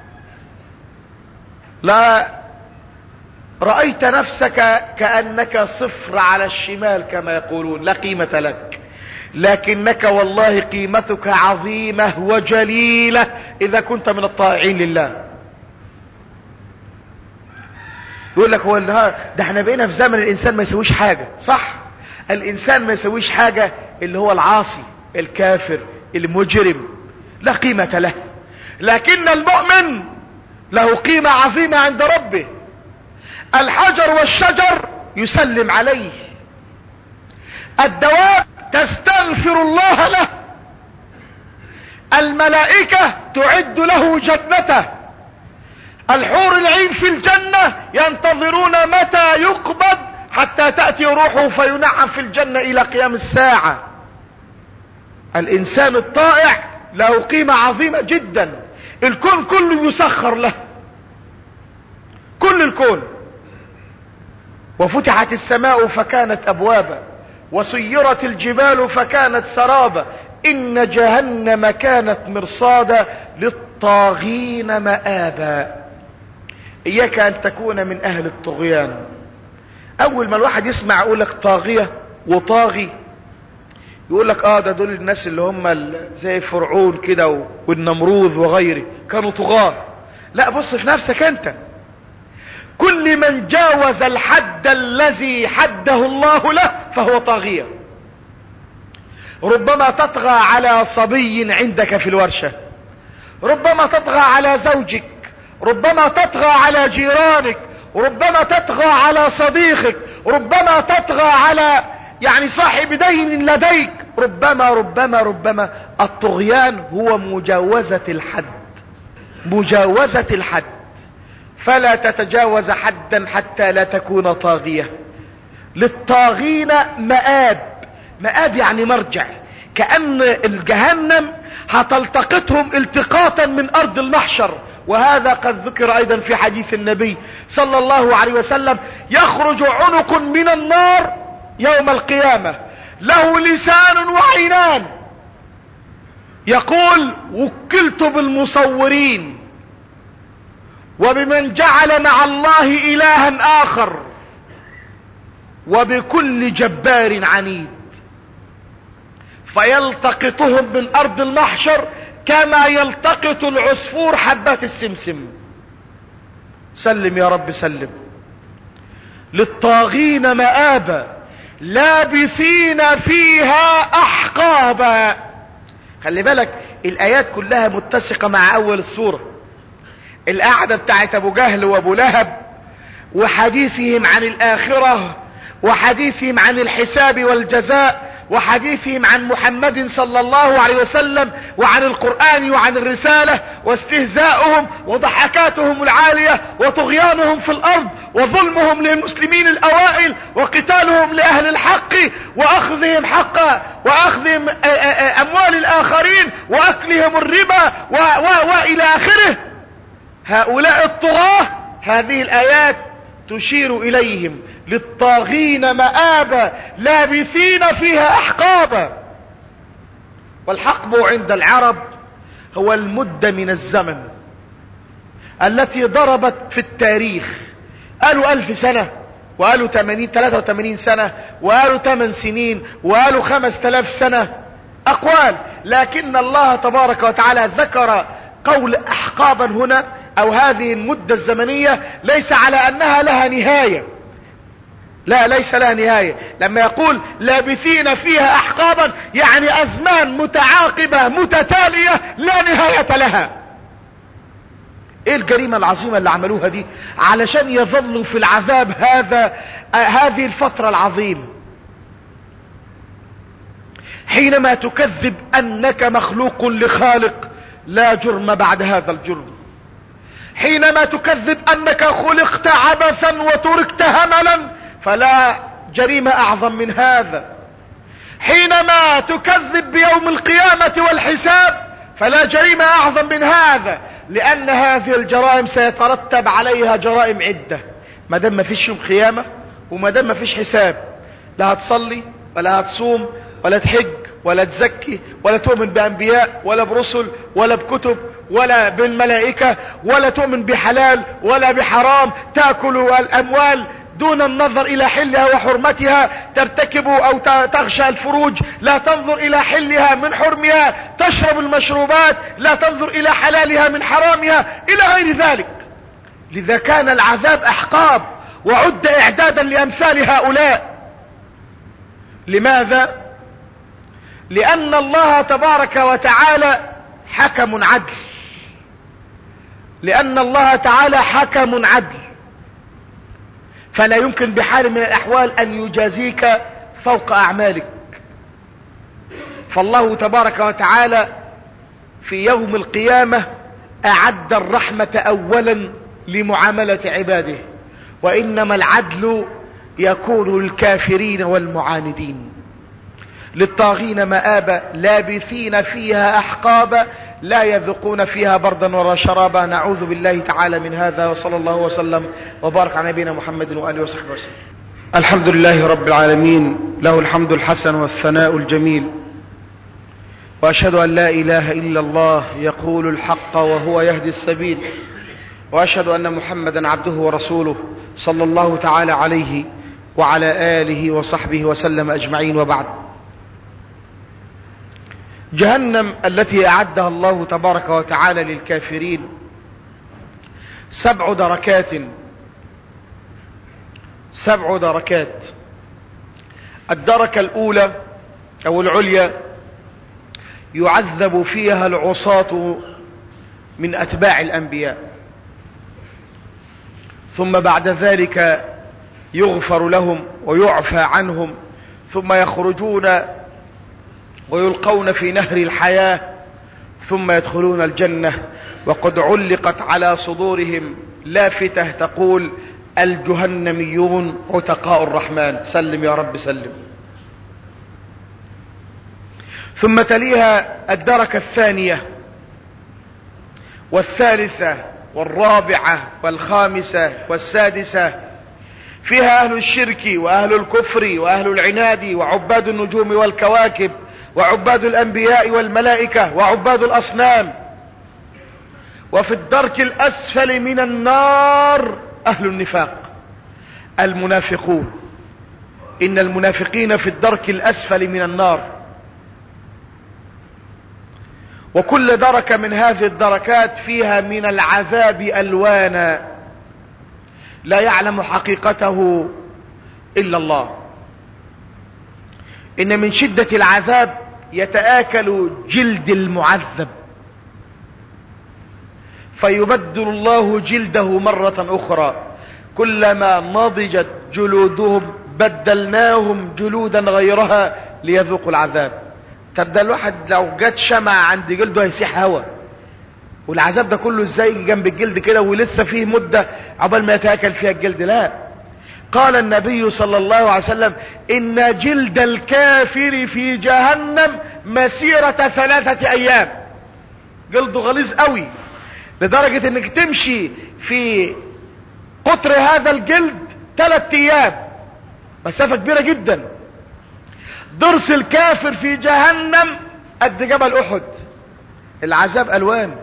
[SPEAKER 1] لا رأيت نفسك كأنك صفر على الشمال كما يقولون، لا قيمة لك، لكنك والله قيمتك عظيمة وجليلة إذا كنت من الطائعين لله. يقول لك هو النهار ده احنا بقينا في زمن الانسان ما يسويش حاجة، صح؟ الانسان ما يسويش حاجة، اللي هو العاصي الكافر المجرم لا قيمة له، لكن المؤمن له قيمة عظيمة عند ربه. الحجر والشجر يسلم عليه، الدواب تستغفر الله له، الملائكة تعد له جنته، الحور العين في الجنة ينتظرون متى يقبض حتى تأتي روحه فينعم في الجنة الى قيام الساعة. الانسان الطائع له قيمة عظيمة جدا، الكون كله يسخر له، كل الكون. وفتحت السماء فكانت ابوابا وسيرت الجبال فكانت سرابا، ان جهنم كانت مرصادا للطاغين مآبا. اياك ان تكون من اهل الطغيان. اول ما الواحد يسمع يقول لك طاغية وطاغي، يقول لك اه ده دول الناس اللي هم زي فرعون كده والنمروذ وغيره كانوا طغاة. لا، بص في نفسك انت، كل من جاوز الحد الذي حده الله له فهو طاغية. ربما تطغى على صبي عندك في الورشة، ربما تطغى على زوجك، ربما تطغى على جيرانك، ربما تطغى على صديقك، ربما تطغى على يعني صاحب دين لديك، ربما ربما ربما الطغيان هو مجاوزة الحد، مجاوزة الحد. فلا تتجاوز حدا حتى لا تكون طاغية. للطاغين مآب، مآب يعني مرجع، كأن الجهنم هتلتقطهم التقاطا من ارض المحشر. وهذا قد ذكر ايضا في حديث النبي صلى الله عليه وسلم: يخرج عنق من النار يوم القيامة له لسان وعينان، يقول: وكلت بالمصورين وبمن جعل مع الله الها اخر وبكل جبار عنيد. فيلتقطهم من ارض المحشر كما يلتقط العصفور حبات السمسم. سلم يا رب سلم. للطاغين مآبا لابثين فيها احقابا. خلي بالك الايات كلها متسقة مع اول السورة. القعدة بتاعت ابو جهل وابو لهب وحديثهم عن الاخرة وحديثهم عن الحساب والجزاء وحديثهم عن محمد صلى الله عليه وسلم وعن القرآن وعن الرسالة، واستهزاؤهم وضحكاتهم العالية وطغيانهم في الارض وظلمهم للمسلمين الاوائل وقتالهم لاهل الحق واخذهم حق واخذهم اموال الاخرين واكلهم الربا و و والى اخره. هؤلاء الطغاة هذه الايات تشير اليهم للطاغين مآبا لابثين فيها احقابا. والحقب عند العرب هو المدة من الزمن التي ضربت في التاريخ. قالوا الف سنة، وقالوا ثمانين ثلاثة وثمانين سنة، وقالوا ثمان سنين، وقالوا خمس تلاف سنة، اقوال. لكن الله تبارك وتعالى ذكر قول احقابا هنا او هذه المدة الزمنية ليس على انها لها نهاية، لا ليس لها نهاية. لما يقول لابثين فيها احقابا يعني ازمان متعاقبة متتالية لا نهاية لها. ايه الجريمة العظيمة اللي عملوها دي علشان يظلوا في العذاب هذا آه هذه الفترة العظيمة؟ حينما تكذب انك مخلوق لخالق لا جرم بعد هذا الجرم، حينما تكذب انك خلقت عبثا وتركت هملا فلا جريمة اعظم من هذا، حينما تكذب بيوم القيامة والحساب فلا جريمة اعظم من هذا، لان هذه الجرائم سيترتب عليها جرائم عدة. ما دام ما فيش يوم قيامة وما دام ما فيش حساب، لا هتصلي ولا هتصوم ولا تحج ولا تزكي ولا تؤمن بانبياء ولا برسل ولا بكتب ولا بالملائكة ولا تؤمن بحلال ولا بحرام، تأكل الاموال دون النظر الى حلها وحرمتها، ترتكب او تغشى الفروج لا تنظر الى حلها من حرمها، تشرب المشروبات لا تنظر الى حلالها من حرامها الى غير ذلك. لذا كان العذاب احقاب وعد اعدادا لامثال هؤلاء. لماذا؟ لان الله تبارك وتعالى حكم عدل، لان الله تعالى حكم عدل، فلا يمكن بحال من الاحوال ان يجازيك فوق اعمالك. فالله تبارك وتعالى في يوم القيامة اعد الرحمة اولا لمعاملة عباده، وانما العدل يكون للكافرين والمعاندين. للطاغين مآبا لابثين فيها احقابا لا يذوقون فيها بردا ولا شرابا. نعوذ بالله تعالى من هذا، وصلى الله وسلم وبارك على نبينا محمد وآله وصحبه وسلم. الحمد لله رب العالمين، له الحمد الحسن والثناء الجميل، واشهد ان لا اله الا الله يقول الحق وهو يهدي السبيل، واشهد ان محمدا عبده ورسوله صلى الله تعالى عليه وعلى آله وصحبه وسلم اجمعين. وبعد، جهنم التي اعدها الله تبارك وتعالى للكافرين سبع دركات، سبع دركات. الدركة الاولى او العليا يعذب فيها العصاة من اتباع الانبياء، ثم بعد ذلك يغفر لهم ويعفى عنهم، ثم يخرجون ويلقون في نهر الحياة، ثم يدخلون الجنة وقد علقت على صدورهم لافتة تقول الجهنميون عتقاء الرحمن. سلم يا رب سلم. ثم تليها الدركة الثانية والثالثة والرابعة والخامسة والسادسة، فيها اهل الشرك واهل الكفر واهل العناد وعباد النجوم والكواكب وعباد الانبياء والملائكة وعباد الاصنام. وفي الدرك الاسفل من النار اهل النفاق المنافقون، ان المنافقين في الدرك الاسفل من النار. وكل دركة من هذه الدركات فيها من العذاب الوانا لا يعلم حقيقته الا الله. ان من شدة العذاب يتآكل جلد المعذب، فيبدل الله جلده مرة اخرى، كلما نضجت جلودهم بدلناهم جلودا غيرها ليذوقوا العذاب. طب ده الواحد لو جت شمع عند جلده هيسيح هوا، والعذاب ده كله ازاي يجي جنب الجلد كده ولسه فيه مدة عقبال ما يتاكل فيها الجلد؟ لا. قال النبي صلى الله عليه وسلم ان جلد الكافر في جهنم مسيرة ثلاثة ايام. جلده غليظ قوي لدرجة انك تمشي في قطر هذا الجلد ثلاث ايام، مسافة كبيرة جدا. ضرس الكافر في جهنم قد جبل احد. العذاب الوان.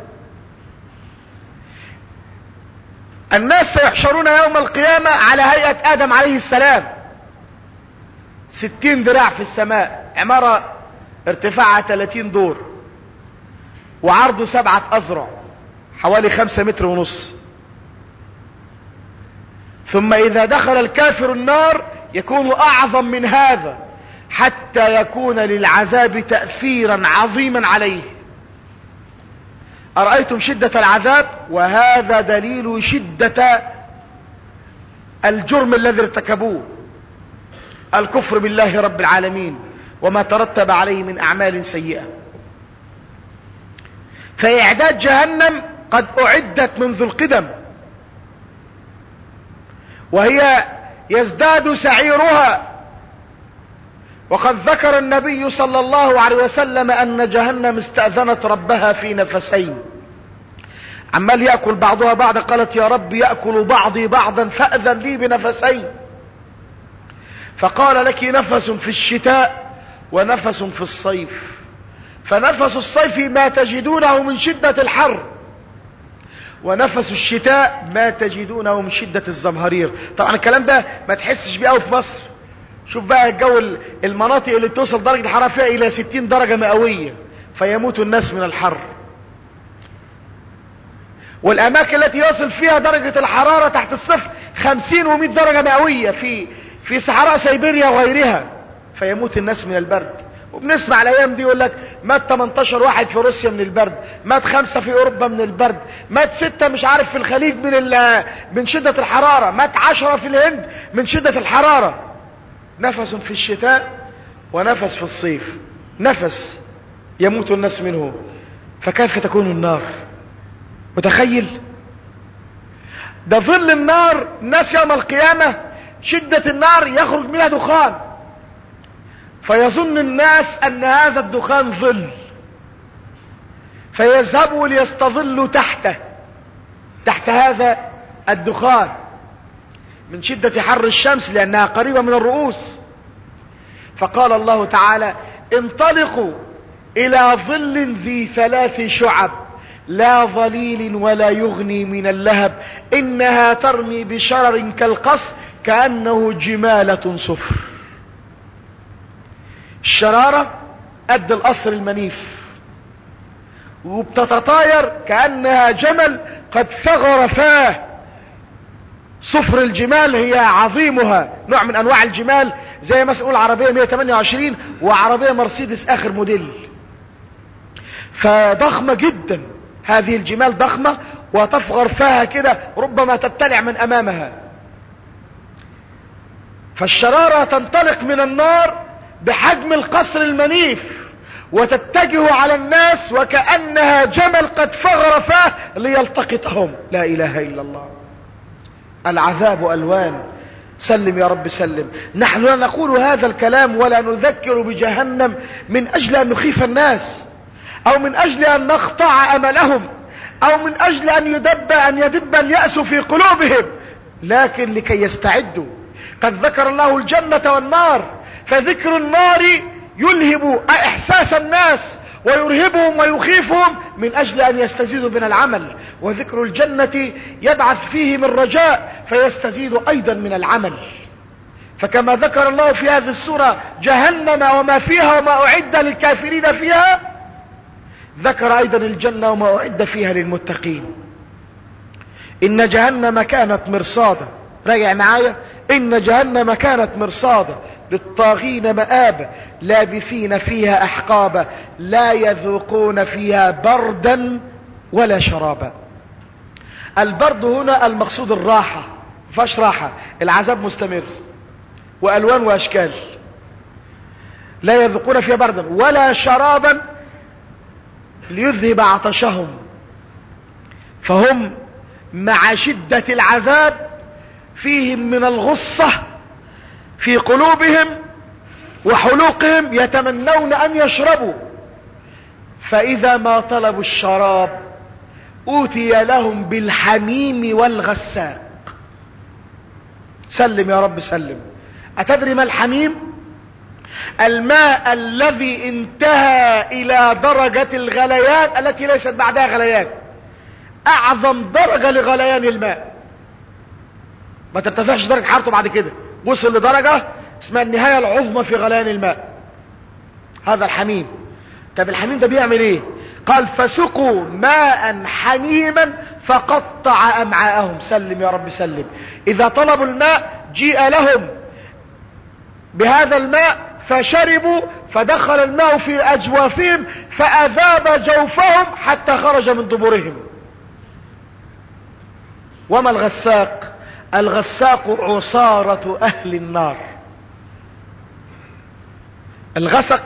[SPEAKER 1] الناس سيحشرون يوم القيامة على هيئة ادم عليه السلام، ستين ذراع في السماء، عمارة ارتفاعها ثلاثين دور وعرضه سبعة اذرع، حوالي خمسة متر ونص. ثم اذا دخل الكافر النار يكون اعظم من هذا، حتى يكون للعذاب تأثيرا عظيما عليه. أرأيتم شدة العذاب؟ وهذا دليل شدة الجرم الذي ارتكبوه، الكفر بالله رب العالمين وما ترتب عليه من أعمال سيئة. فإعداد جهنم قد أعدت منذ القدم، وهي يزداد سعيرها. وقد ذكر النبي صلى الله عليه وسلم ان جهنم استأذنت ربها في نفسين، عمال يأكل بعضها بعضا، قالت يا رب يأكل بعضي بعضا فأذن لي بنفسين. فقال لك نفس في الشتاء ونفس في الصيف، فنفس الصيف ما تجدونه من شدة الحر، ونفس الشتاء ما تجدونه من شدة الزمهرير. طبعا الكلام ده ما تحسش بيه قوي في مصر. شوف بقى الجو، المناطق اللي توصل درجة الحرارة فيها الى ستين درجة مئوية فيموت الناس من الحر، والاماكن التي يصل فيها درجة الحرارة تحت الصفر خمسين ومئة درجة مئوية في في صحراء سيبيريا وغيرها فيموت الناس من البرد. وبنسمع الايام دي يقول لك مات تمنتاشر واحد في روسيا من البرد، مات خمسة في اوروبا من البرد، مات ستة مش عارف في الخليج من من شدة الحرارة، مات عشرة في الهند من شدة الحرارة. نفس في الشتاء ونفس في الصيف، نفس يموت الناس منه، فكيف تكون النار؟ متخيل؟ ده ظل النار. الناس يوم القيامة شدة النار يخرج منها دخان، فيظن الناس ان هذا الدخان ظل، فيذهبوا ليستظلوا تحته، تحت هذا الدخان من شدة حر الشمس لانها قريبة من الرؤوس. فقال الله تعالى انطلقوا الى ظل ذي ثلاث شعب لا ظليل ولا يغني من اللهب انها ترمي بشرر كالقصر كأنه جمالة صفر. الشرارة قد القصر المنيف، وبتتطاير كأنها جمل قد ثغر فاه. صفر الجمال هي عظيمها، نوع من انواع الجمال، زي ما نقول عربية مئة وثمانية وعشرين وعربية مرسيدس اخر موديل، فضخمة جدا. هذه الجمال ضخمة وتفغر فاها كده ربما تبتلع من امامها. فالشرارة تنطلق من النار بحجم القصر المنيف وتتجه على الناس وكأنها جمل قد فغر فاه ليلتقطهم. لا اله الا الله. العذاب الوان. سلم يا رب سلم. نحن لا نقول هذا الكلام ولا نذكر بجهنم من اجل ان نخيف الناس، او من اجل ان نقطع املهم، او من اجل ان يدب ان يدب اليأس في قلوبهم، لكن لكي يستعدوا. قد ذكر الله الجنة والنار، فذكر النار يلهب احساس الناس ويرهبهم ويخيفهم من اجل ان يستزيدوا من العمل، وذكر الجنة يبعث فيهم الرجاء فيستزيدوا ايضا من العمل. فكما ذكر الله في هذه السورة جهنم وما فيها وما اعد للكافرين فيها، ذكر ايضا الجنة وما اعد فيها للمتقين. ان جهنم كانت مرصادا، راجع معايا، ان جهنم كانت مرصادا للطاغين مآبا لابثين فيها احقابا لا يذوقون فيها بردا ولا شرابا. البرد هنا المقصود الراحة، مفيهاش راحة، العذاب مستمر والوان واشكال. لا يذوقون فيها بردا ولا شرابا ليذهب عطشهم. فهم مع شدة العذاب فيهم من الغصة في قلوبهم وحلوقهم، يتمنون ان يشربوا، فاذا ما طلبوا الشراب اوتي لهم بالحميم والغساق. سلم يا رب سلم. اتدري ما الحميم؟ الماء الذي انتهى الى درجة الغليان التي ليست بعدها غليان، اعظم درجة لغليان الماء، ما ترتفعش درجة حرارته بعد كده، وصل لدرجة اسمها النهاية العظمى في غليان الماء، هذا الحميم. طب الحميم ده بيعمل ايه؟ قال فسقوا ماء حميما فقطع امعاءهم. سلم يا رب سلم. اذا طلبوا الماء جيء لهم بهذا الماء فشربوا، فدخل الماء في اجوافهم فاذاب جوفهم حتى خرج من دبرهم. وما الغساق؟ الغساق عصارة اهل النار. الغسق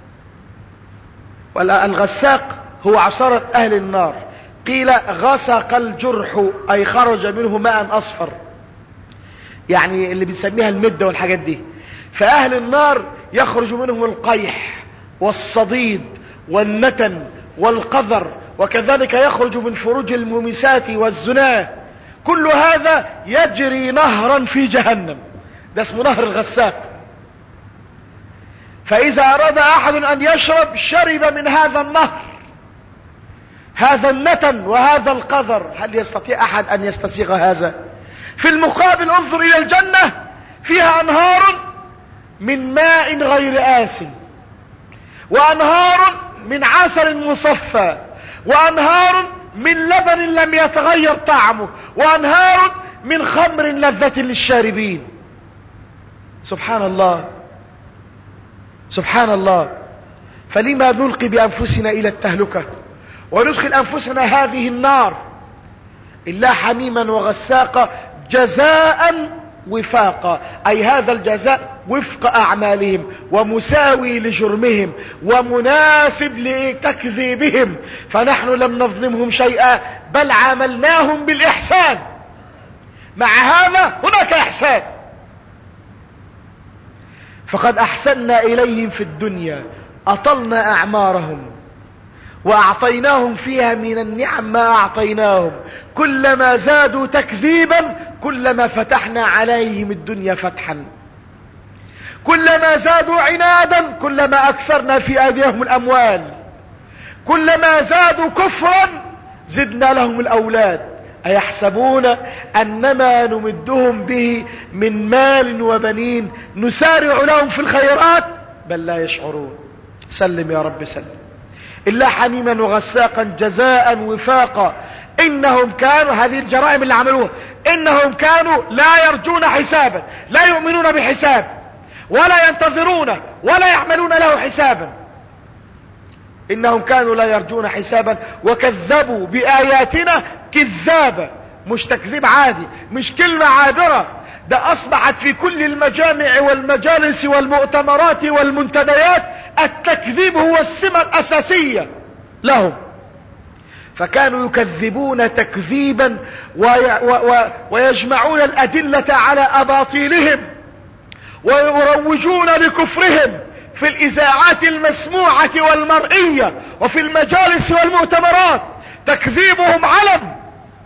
[SPEAKER 1] والغساق هو عصارة اهل النار. قيل غسق الجرح اي خرج منه ماء اصفر، يعني اللي بنسميها المدة والحاجات دي. فاهل النار يخرج منهم القيح والصديد والنتن والقذر، وكذلك يخرج من فروج الممسات والزناه. كل هذا يجري نهرا في جهنم، ده اسمه نهر الغساق. فاذا اراد احد ان يشرب شرب من هذا النهر، هذا النتن وهذا القذر. هل يستطيع احد ان يستسيغ هذا؟ في المقابل انظر الى الجنة، فيها انهار من ماء غير آسن، وانهار من عسل مصفى، وانهار من لبن لم يتغير طعمه، وانهار من خمر لذة للشاربين. سبحان الله سبحان الله. فلما نلقي بانفسنا الى التهلكة وندخل انفسنا هذه النار؟ الا حميما وغساقا جزاء وفاقا، اي هذا الجزاء وفق اعمالهم ومساوي لجرمهم ومناسب لتكذيبهم. فنحن لم نظلمهم شيئا بل عاملناهم بالاحسان. مع هذا هناك احسان، فقد احسنا اليهم في الدنيا، اطلنا اعمارهم واعطيناهم فيها من النعم ما اعطيناهم. كلما زادوا تكذيبا كلما فتحنا عليهم الدنيا فتحا، كلما زادوا عنادا كلما اكثرنا في ايديهم الاموال، كلما زادوا كفرا زدنا لهم الاولاد. ايحسبون انما نمدهم به من مال وبنين نسارع لهم في الخيرات بل لا يشعرون. سلم يا رب سلم. الا حميما وغساقا جزاء وفاقا انهم كانوا، هذه الجرائم اللي عملوها، انهم كانوا لا يرجون حسابا، لا يؤمنون بحساب ولا ينتظرون ولا يعملون له حسابا. انهم كانوا لا يرجون حسابا وكذبوا باياتنا كذابا. مش تكذيب عادي، مش كلمة عابرة، ده اصبحت في كل المجامع والمجالس والمؤتمرات والمنتديات التكذيب هو السمة الاساسية لهم. فكانوا يكذبون تكذيبا وي و ويجمعون الادلة على اباطيلهم ويروجون لكفرهم في الاذاعات المسموعة والمرئية وفي المجالس والمؤتمرات. تكذيبهم علم.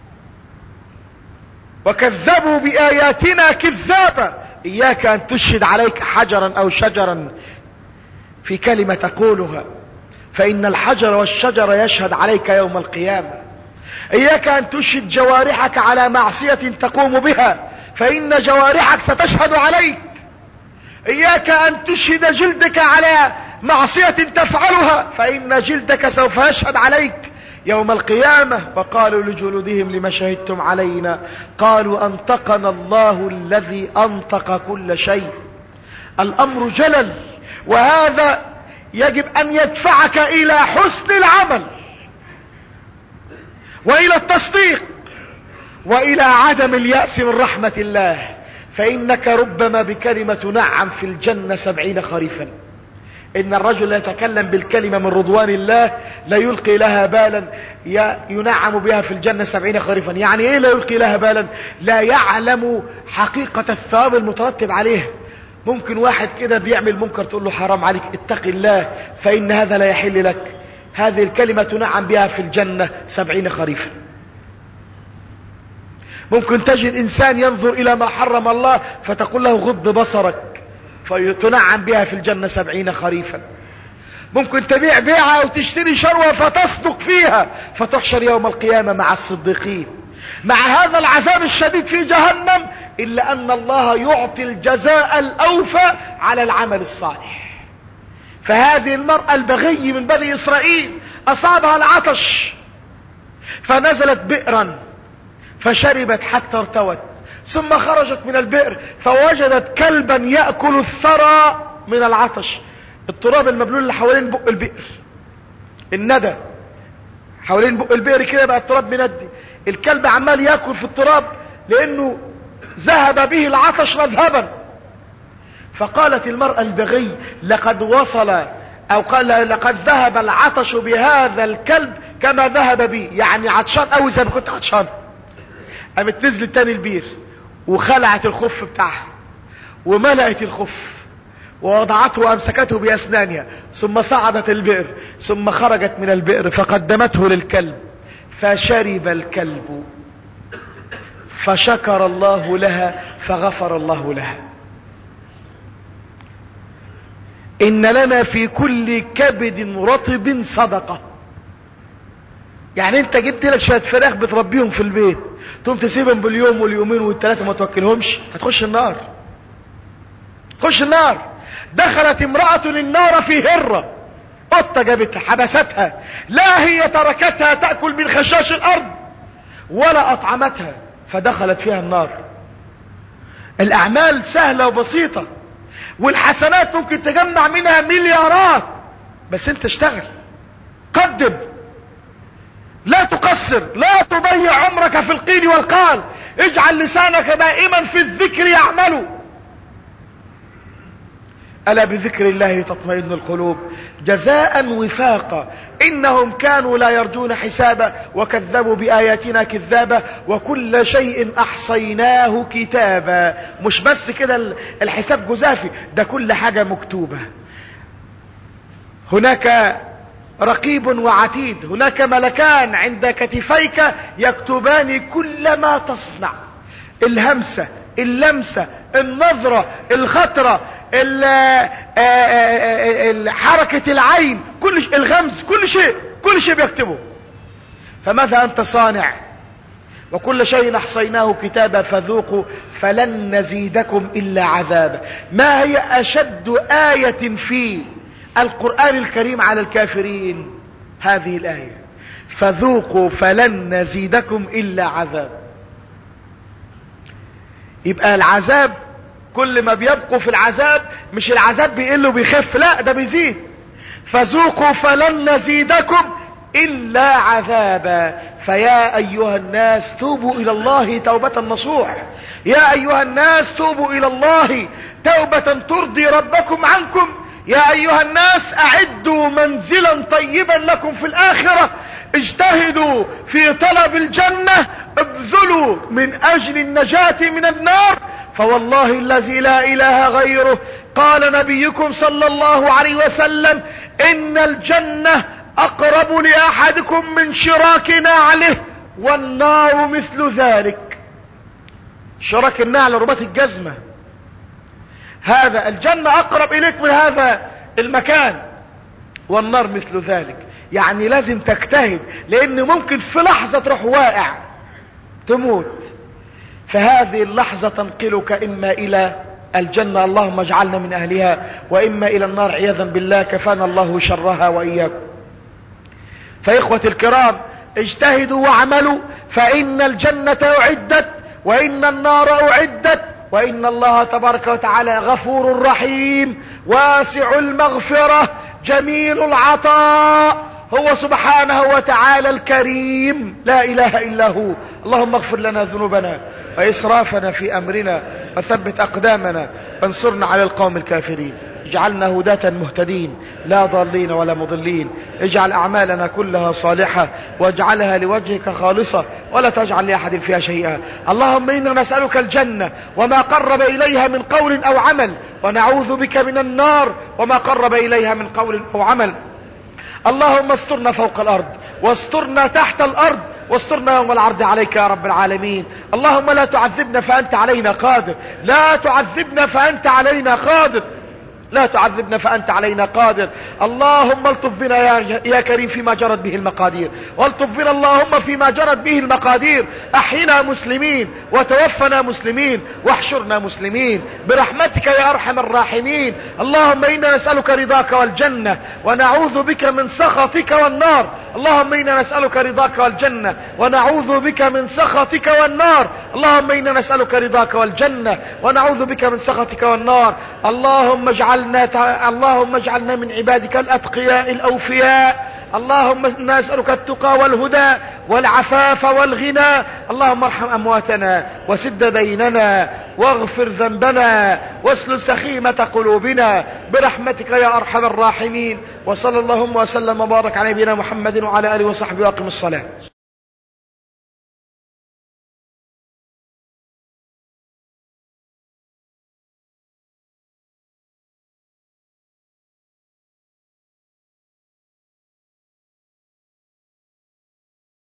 [SPEAKER 1] وكذبوا بآياتنا كذابا. إياك أن تشهد عليك حجرا أو شجرا في كلمة تقولها، فإن الحجر والشجر يشهد عليك يوم القيامة. إياك أن تشهد جوارحك على معصية تقوم بها، فإن جوارحك ستشهد عليك. إياك أن تشهد جلدك على معصية تفعلها، فإن جلدك سوف يشهد عليك يوم القيامة. وقالوا لجلودهم لما شهدتم علينا؟ قالوا أنطقنا الله الذي أنطق كل شيء. الأمر جلل، وهذا يجب أن يدفعك إلى حسن العمل وإلى التصديق وإلى عدم اليأس من رحمة الله. فإنك ربما بكلمة نعم في الجنة سبعين خريفا. ان الرجل لا يتكلم بالكلمة من رضوان الله لا يلقي لها بالا ينعم بها في الجنة سبعين خريفا. يعني ايه لا يلقي لها بالا؟ لا يعلم حقيقة الثواب المترتب عليه. ممكن واحد كده بيعمل منكر تقول له حرام عليك اتق الله فإن هذا لا يحل لك، هذه الكلمة تنعم بها في الجنة سبعين خريفا. ممكن تجد انسان ينظر الى ما حرم الله فتقول له غض بصرك فتنعم بها في الجنة سبعين خريفا. ممكن تبيع بيعة وتشتري شروة فتصدق فيها فتحشر يوم القيامة مع الصديقين، مع هذا العذاب الشديد في جهنم، إلا أن الله يعطي الجزاء الأوفى على العمل الصالح. فهذه المرأة البغي من بني إسرائيل أصابها العطش فنزلت بئرا فشربت حتى ارتوت، ثم خرجت من البئر فوجدت كلبا يأكل الثرى من العطش. التراب المبلول اللي حوالين بق البئر، الندى حوالين بق البئر كده بقى التراب مندي، الكلب عمال يأكل في التراب لأنه ذهب به العطش مذهبا. فقالت المرأة البغي لقد وصل او قال لقد ذهب العطش بهذا الكلب كما ذهب بي، يعني عطشان اوي زي ما كنت عطشان. قامت نزلت تاني البير وخلعت الخف بتاعها وملأت الخف ووضعته وامسكته باسنانها، ثم صعدت البئر، ثم خرجت من البئر فقدمته للكلب فشرب الكلب فشكر الله لها فغفر الله لها. إن لنا في كل كبد رطب صدقة. يعني انت جبت لك شوية فراخ بتربيهم في البيت تقوم تسيبهم باليوم واليومين والثلاثة ما توكلهمش، هتخش النار، تخش النار. دخلت امرأة النار في هرة، قطة جابتها حبستها، لا هي تركتها تأكل من خشاش الأرض ولا أطعمتها فدخلت فيها النار. الأعمال سهلة وبسيطة، والحسنات ممكن تجمع منها مليارات، بس انت اشتغل، قدم، لا تقصر، لا تضيع عمرك في القيل والقال، اجعل لسانك دائما في الذكر يعمل. ألا بذكر الله تطمئن القلوب. جزاء وفاقا. إنهم كانوا لا يرجون حسابا وكذبوا بآياتنا كذابا وكل شيء أحصيناه كتابا. مش بس كده الحساب جزافي، ده كل حاجة مكتوبة. هناك رقيب وعتيد، هناك ملكان عند كتفيك يكتبان كل ما تصنع، الهمسة، اللمسة، النظرة، الخطرة، حركة العين، كل الغمز، كل شيء كل شيء بيكتبه. فماذا أنت صانع؟ وكل شيء أحصيناه كتابا فذوقوا فلن نزيدكم إلا عذابا. ما هي أشد آية في القرآن الكريم على الكافرين؟ هذه الآية، فذوقوا فلن نزيدكم إلا عذابا. يبقى العذاب كل ما بيبقوا في العذاب، مش العذاب بيقل وبيخف، لا ده بيزيد. فذوقوا فلن نزيدكم إلا عذابا. فيا أيها الناس توبوا إلى الله توبة نصوح، يا أيها الناس توبوا إلى الله توبة ترضي ربكم عنكم، يا أيها الناس أعدوا منزلا طيبا لكم في الآخرة، اجتهدوا في طلب الجنة، ابذلوا من أجل النجاة من النار، فوالله الذي لا إله غيره قال نبيكم صلى الله عليه وسلم إن الجنة أقرب لأحدكم من شراك نعله والنار مثل ذلك. شراك النعل رباط الجزمة، هذا الجنة أقرب إليك من هذا المكان، والنار مثل ذلك. يعني لازم تجتهد، لأن ممكن في لحظة تروح واقع تموت، فهذه اللحظة تنقلك إما إلى الجنة، اللهم اجعلنا من أهلها، وإما إلى النار عياذا بالله، كفانا الله شرها وإياكم. فإخوة الكرام اجتهدوا واعملوا، فإن الجنة أعدت وإن النار أعدت، وإن الله تبارك وتعالى غفور رحيم واسع المغفرة جميل العطاء، هو سبحانه وتعالى الكريم لا إله إلا هو. اللهم اغفر لنا ذنوبنا وإسرافنا في أمرنا وثبت أقدامنا وانصرنا على القوم الكافرين. اجعلنا هداة مهتدين لا ضالين ولا مضلين. اجعل أعمالنا كلها صالحة واجعلها لوجهك خالصة ولا تجعل لأحد فيها شيئا. اللهم إنا نسألك الجنة وما قرب إليها من قول أو عمل، ونعوذ بك من النار وما قرب إليها من قول أو عمل. اللهم استرنا فوق الأرض واسترنا تحت الأرض واسترنا يوم العرض عليك يا رب العالمين. اللهم لا تعذبنا فأنت علينا قادر، لا تعذبنا فأنت علينا قادر، لا تعذبنا فأنت علينا قادر. اللهم الطف بنا يا, يا كريم فيما جرت به المقادير، والطف بنا اللهم فيما جرت به المقادير. أحينا مسلمين وتوفنا مسلمين واحشرنا مسلمين برحمتك يا أرحم الراحمين. اللهم إنا نسألك رضاك والجنة ونعوذ بك من سخطك والنار. اللهم إنا نسألك رضاك والجنة ونعوذ بك من سخطك والنار. اللهم إنا نسألك رضاك والجنة ونعوذ بك من سخطك والنار. اللهم اجعل اللهم اجعلنا من عبادك الأتقياء الأوفياء. اللهم إنا نسألك التقى والهدى والعفاف والغنى. اللهم ارحم أمواتنا وسد ديننا واغفر ذنبنا واسلل سخيمة قلوبنا برحمتك يا أرحم الراحمين. وصلى اللهم وسلم وبارك على نبينا محمد وعلى آله وصحبه وأقم الصلاة.